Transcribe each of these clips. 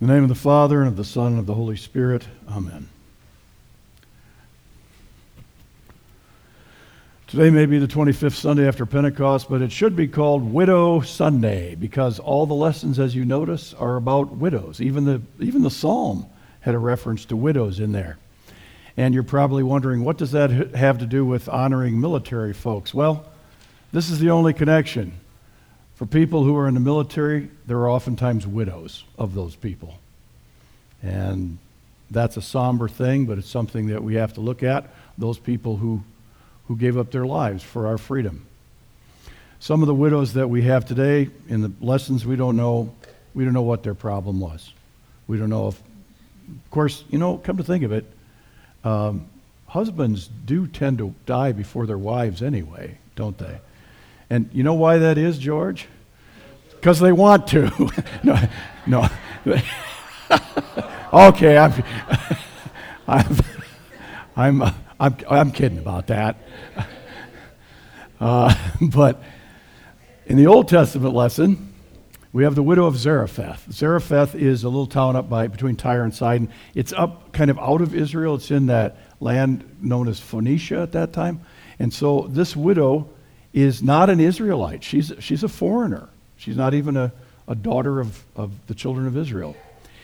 In the name of the Father, and of the Son, and of the Holy Spirit. Amen. Today may be the 25th Sunday after Pentecost, but it should be called Widow Sunday because all the lessons, as you notice, are about widows. Even the Psalm had a reference to widows in there. And you're probably wondering, what does that have to do with honoring military folks? Well, this is the only connection. For people who are in the military, there are oftentimes widows of those people. And that's a somber thing, but it's something that we have to look at, those people who gave up their lives for our freedom. Some of the widows that we have today, in the lessons, we don't know what their problem was. We don't know if, of course, come to think of it, husbands do tend to die before their wives anyway, don't they? And you know why that is, George? Because they want to. No. Okay, I'm kidding about that. But in the Old Testament lesson, we have the widow of Zarephath. Zarephath is a little town up between Tyre and Sidon. It's up kind of out of Israel. It's in that land known as Phoenicia at that time. And so this widow is not an Israelite. She's a foreigner. She's not even a daughter of the children of Israel.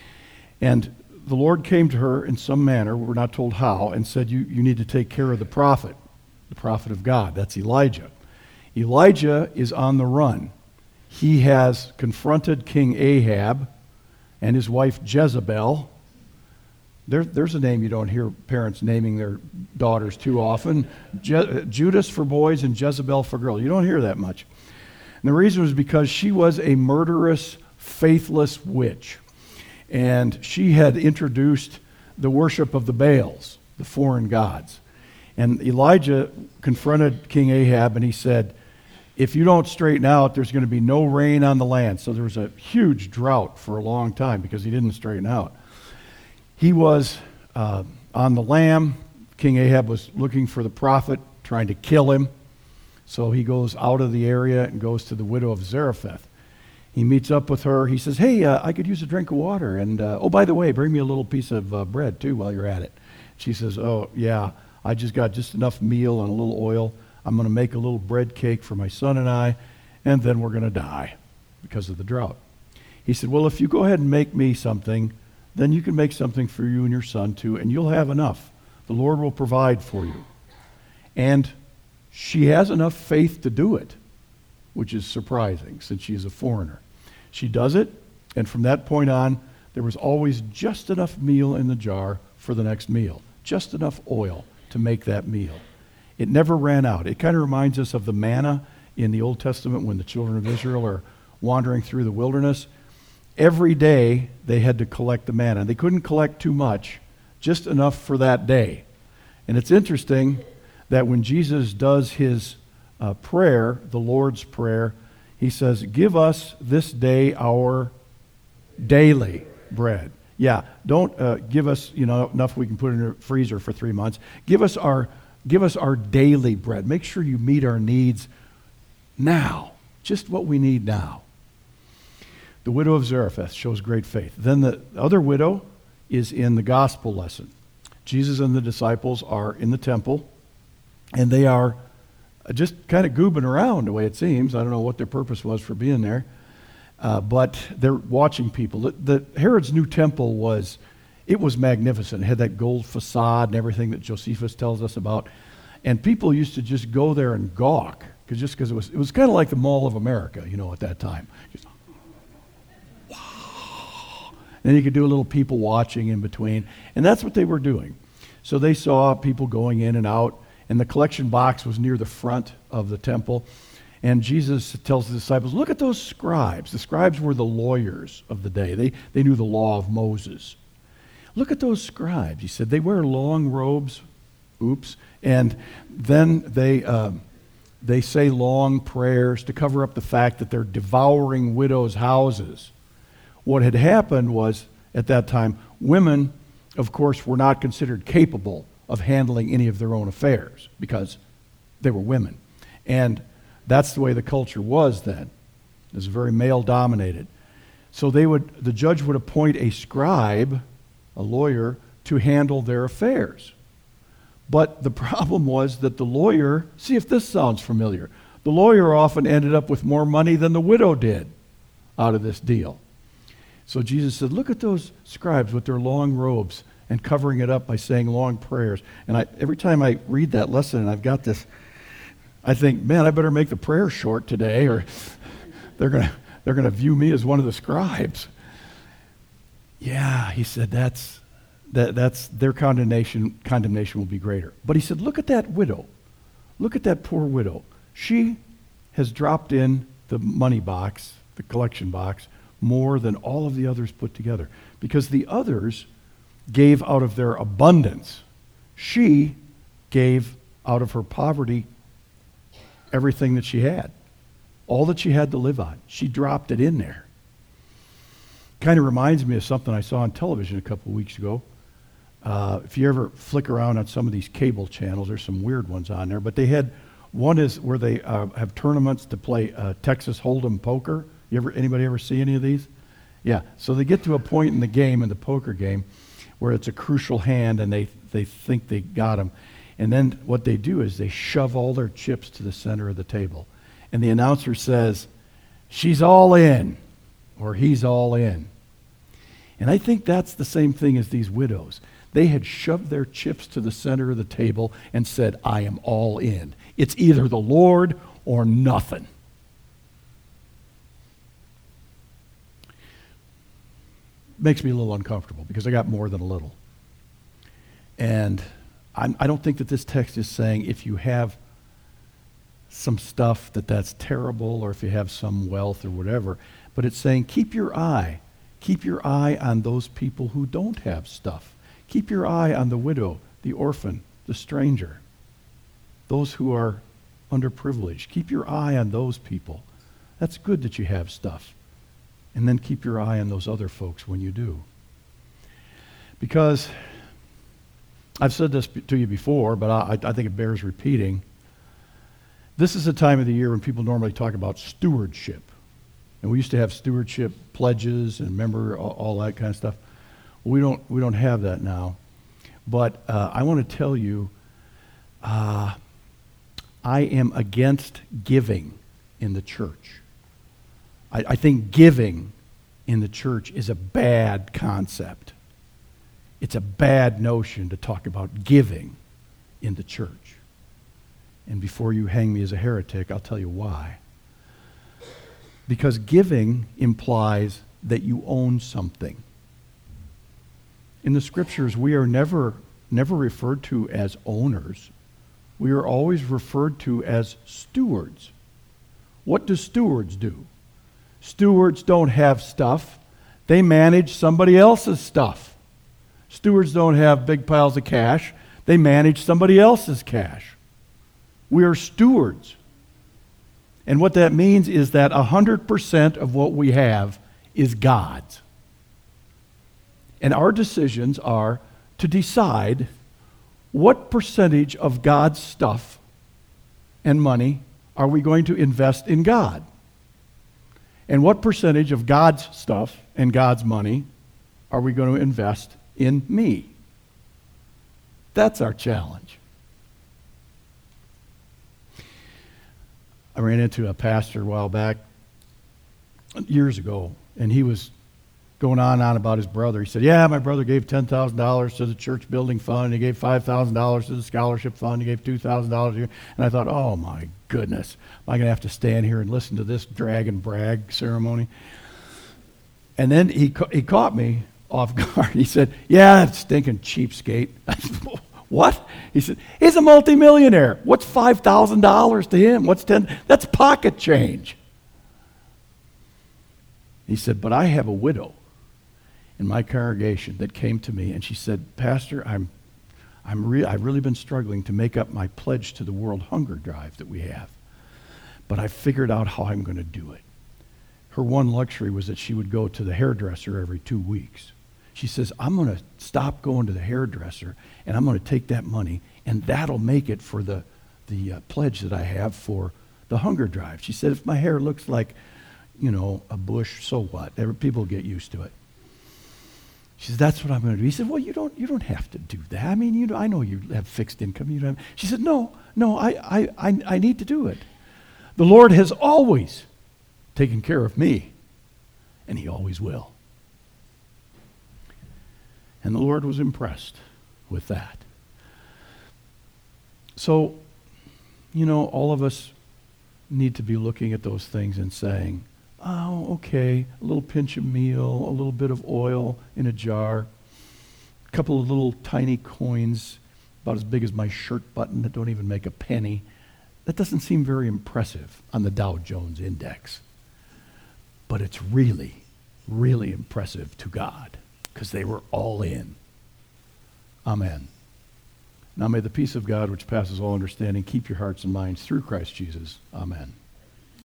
And the Lord came to her in some manner, we're not told how, and said, you need to take care of the prophet of God. That's Elijah. Elijah is on the run. He has confronted King Ahab and his wife Jezebel. There's a name you don't hear parents naming their daughters too often. Judas for boys and Jezebel for girls. You don't hear that much. And the reason was because she was a murderous, faithless witch. And she had introduced the worship of the Baals, the foreign gods. And Elijah confronted King Ahab and he said, if you don't straighten out, there's going to be no rain on the land. So there was a huge drought for a long time because he didn't straighten out. He was on the lam. King Ahab was looking for the prophet, trying to kill him. So he goes out of the area and goes to the widow of Zarephath. He meets up with her. He says, hey, I could use a drink of water. And, oh, by the way, bring me a little piece of bread, too, while you're at it. She says, oh, yeah, I just got just enough meal and a little oil. I'm going to make a little bread cake for my son and I, and then we're going to die because of the drought. He said, well, if you go ahead and make me something, then you can make something for you and your son, too, and you'll have enough. The Lord will provide for you. And she has enough faith to do it, which is surprising since she is a foreigner. She does it, and from that point on, there was always just enough meal in the jar for the next meal, just enough oil to make that meal. It never ran out. It kind of reminds us of the manna in the Old Testament when the children of Israel are wandering through the wilderness. Every day they had to collect the manna. They couldn't collect too much, just enough for that day. And it's interesting that when Jesus does his prayer, the Lord's Prayer, he says, give us this day our daily bread. Yeah, don't give us enough we can put in a freezer for 3 months. Give us our daily bread. Make sure you meet our needs now, just what we need now. The widow of Zarephath shows great faith. Then the other widow is in the gospel lesson. Jesus and the disciples are in the temple, and they are just kind of goobing around the way it seems. I don't know what their purpose was for being there, but they're watching people. The Herod's new temple was magnificent. It had that gold facade and everything that Josephus tells us about, and people used to just go there and gawk because it was kind of like the Mall of America, at that time. Just, wow. And then you could do a little people watching in between, and that's what they were doing. So they saw people going in and out. And the collection box was near the front of the temple. And Jesus tells the disciples, look at those scribes. The scribes were the lawyers of the day. They knew the law of Moses. Look at those scribes. He said, they wear long robes. Oops. And then they say long prayers to cover up the fact that they're devouring widows' houses. What had happened was, at that time, women, of course, were not considered capable of handling any of their own affairs because they were women. And that's the way the culture was then. It was very male-dominated. So the judge would appoint a scribe, a lawyer, to handle their affairs. But the problem was that the lawyer, see if this sounds familiar, the lawyer often ended up with more money than the widow did out of this deal. So Jesus said, look at those scribes with their long robes and covering it up by saying long prayers. And every time I read that lesson and I've got this, I think, man, I better make the prayer short today or they're gonna view me as one of the scribes. Yeah, he said that's their condemnation will be greater. But he said, look at that widow. Look at that poor widow. She has dropped in the money box, the collection box, more than all of the others put together. Because the others gave out of their abundance. She gave out of her poverty everything that she had. All that she had to live on. She dropped it in there. Kind of reminds me of something I saw on television a couple of weeks ago. If you ever flick around on some of these cable channels, there's some weird ones on there, but they had one is where they have tournaments to play Texas Hold'em poker. Anybody ever see any of these? Yeah, so they get to a point in the game, in the poker game, where it's a crucial hand and they think they got them. And then what they do is they shove all their chips to the center of the table. And the announcer says, she's all in, or he's all in. And I think that's the same thing as these widows. They had shoved their chips to the center of the table and said, I am all in. It's either the Lord or nothing. Makes me a little uncomfortable because I got more than a little. And I don't think that this text is saying if you have some stuff that's terrible or if you have some wealth or whatever, but it's saying keep your eye on those people who don't have stuff. Keep your eye on the widow, the orphan, the stranger, those who are underprivileged. Keep your eye on those people. That's good that you have stuff. And then keep your eye on those other folks when you do. Because I've said this to you before, but I think it bears repeating. This is a time of the year when people normally talk about stewardship. And we used to have stewardship pledges and remember all that kind of stuff. We don't have that now. But I want to tell you, I am against giving in the church. I think giving in the church is a bad concept. It's a bad notion to talk about giving in the church. And before you hang me as a heretic, I'll tell you why. Because giving implies that you own something. In the scriptures, we are never referred to as owners. We are always referred to as stewards. What do stewards do? Stewards don't have stuff. They manage somebody else's stuff. Stewards don't have big piles of cash. They manage somebody else's cash. We are stewards. And what that means is that 100% of what we have is God's. And our decisions are to decide what percentage of God's stuff and money are we going to invest in God? And what percentage of God's stuff and God's money are we going to invest in me? That's our challenge. I ran into a pastor a while back, years ago, and he was going on about his brother. He said, yeah, my brother gave $10,000 to the church building fund. He gave $5,000 to the scholarship fund. He gave $2,000 a year. And I thought, oh my goodness, am I going to have to stand here and listen to this drag and brag ceremony? And then he caught me off guard. He said, yeah, that stinking cheapskate. I said, what? He said, he's a multimillionaire. What's $5,000 to him? What's 10? That's pocket change. He said, but I have a widow in my congregation that came to me and she said, Pastor, I've really been struggling to make up my pledge to the World Hunger Drive that we have. But I figured out how I'm going to do it. Her one luxury was that she would go to the hairdresser every 2 weeks. She says, I'm going to stop going to the hairdresser and I'm going to take that money and that'll make it for the pledge that I have for the hunger drive. She said, if my hair looks like, a bush, so what? People get used to it. She said, that's what I'm going to do. He said, well, you don't have to do that. I mean, I know you have fixed income. You don't have. She said, no, I need to do it. The Lord has always taken care of me, and he always will. And the Lord was impressed with that. So, all of us need to be looking at those things and saying, oh, okay, a little pinch of meal, a little bit of oil in a jar, a couple of little tiny coins about as big as my shirt button that don't even make a penny. That doesn't seem very impressive on the Dow Jones Index. But it's really, really impressive to God because they were all in. Amen. Now may the peace of God, which passes all understanding, keep your hearts and minds through Christ Jesus. Amen.